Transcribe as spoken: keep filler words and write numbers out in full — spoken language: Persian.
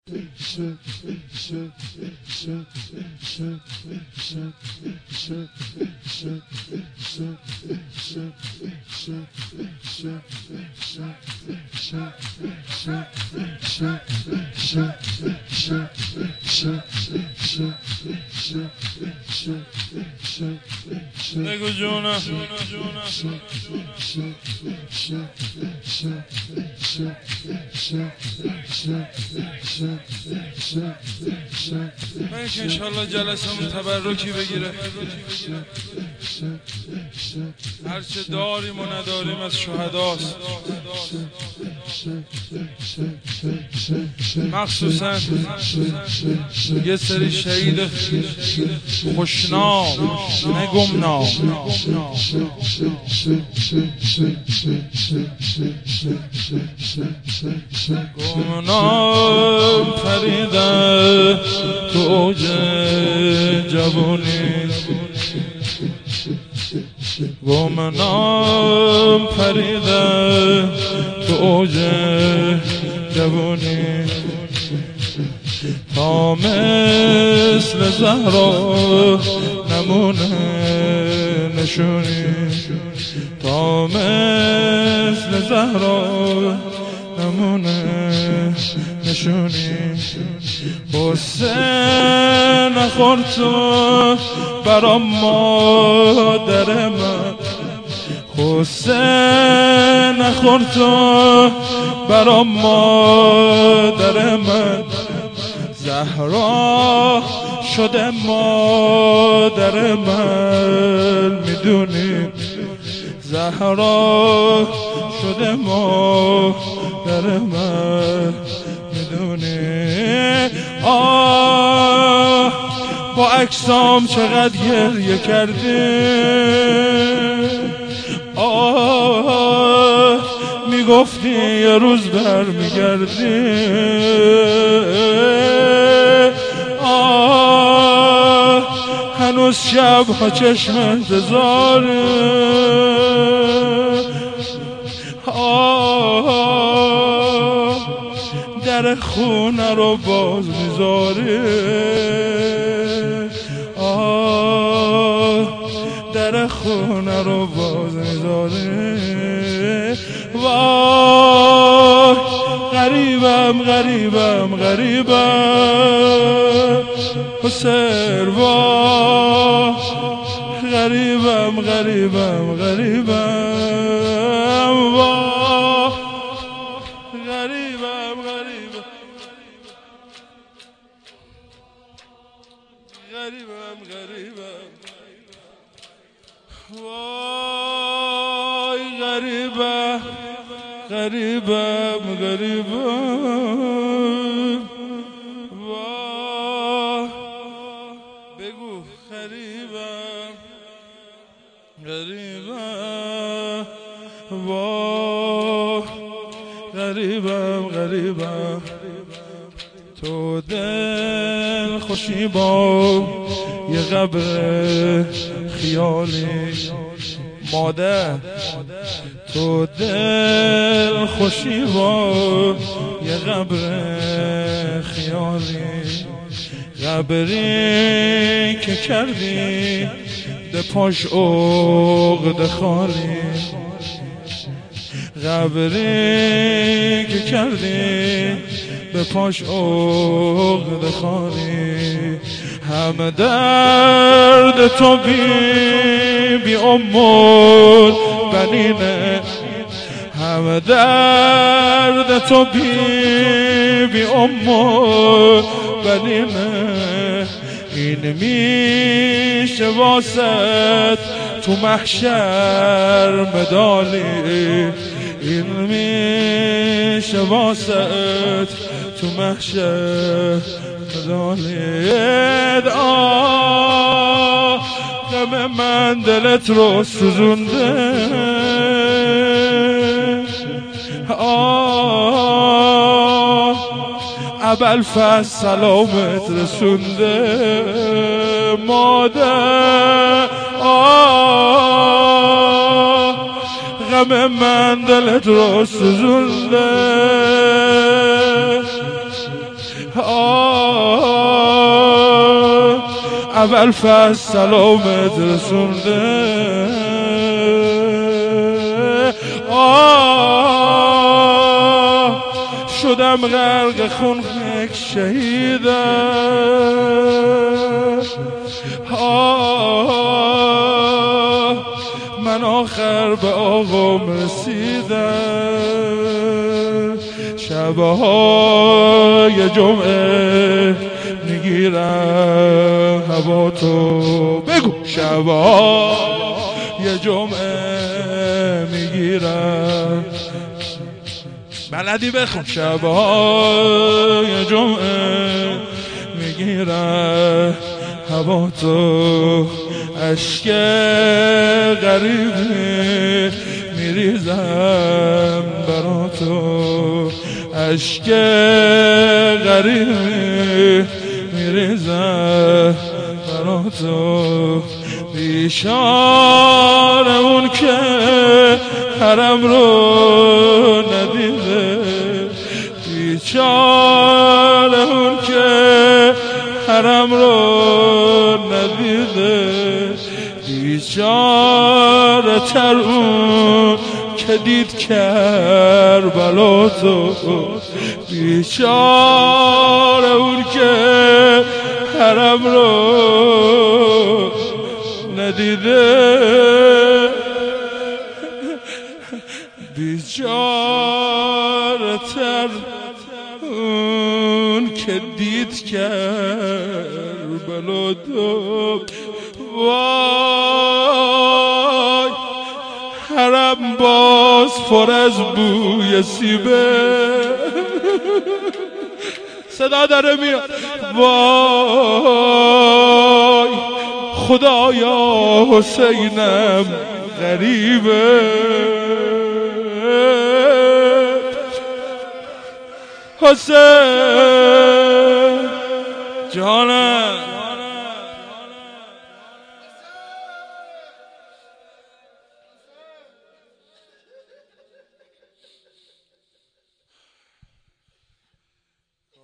بگو جونم من که انشالله جلسمون تبرکی بگیره، هرچه داریم و نداریم از شهداست، مخصوصا یه سری شهید خوشنام نه گمنام. گمنام پریده تو اوج جوانی، گمنام پریده تو اوج جوانی، تا مثل زهرا نمونه نشونی، تا مثل زهرا نمونه نشونی. حسین نخور تو برام مادر من، حسین نخور تو برام مادر من، زهرا شده مادر من، میدونی زهرا شده مادر من، میدونی. آه با عکسام چقدر گریه کردی، آه میگفتی یه روز برمیگردی، آه هنوز شبها چشم انتظاره، آه در خونه رو باز میذاره، آه در خونه رو باز میذاره. وای غریبم غریبم غریبم حسین، وای غریبم غریبم غریبم، وای غریبم غریبم غریبم غریبم، وای غریبم غریبم غریبم، وای بگو غریبم غریبم، وای غریبم غریبم. تو دل خوشی با یه قبر خیالی، مادر تو دل خوشی با یه قبر خیالی، قبری که کردی ده پاش عقد خالی، قبری که کردی به پاش عقد خالی. همه درد تو بی بی امور بنینه، همه درد تو بی بی امور بنینه، این میشه واسط تو محشر مدالی، این میشه واسط تو محشر مدالی. آه غم من دلت رو سوزونده، آه ابوالفضل سلامت رسونده مادر، آه غم من دلت رو سوزونده، آه اول فصل سلامت رسونده آه شدم غرق خون یک شهیدم آه من آخر به آقام رسیدم شبهای جمعه میگیرم هوا تو بگو شبهای جمعه میگیرم بلدی بخون شبهای جمعه میگیرم هوا تو عشق غریبی میریزم برا تو عشق غریبی میریزم برا تو بیشار اون که حرم رو ندیده بیچار اون که حرم رو ندیده بیچاره تر اون که دید کربلا تو بیچاره اون که حرم رو ندیده بیچاره تر اون که دید کربلا تو وای حرم باز پر از بوی سیبه صدا داره میاد وای خدایا حسینم غریبه حسین جانم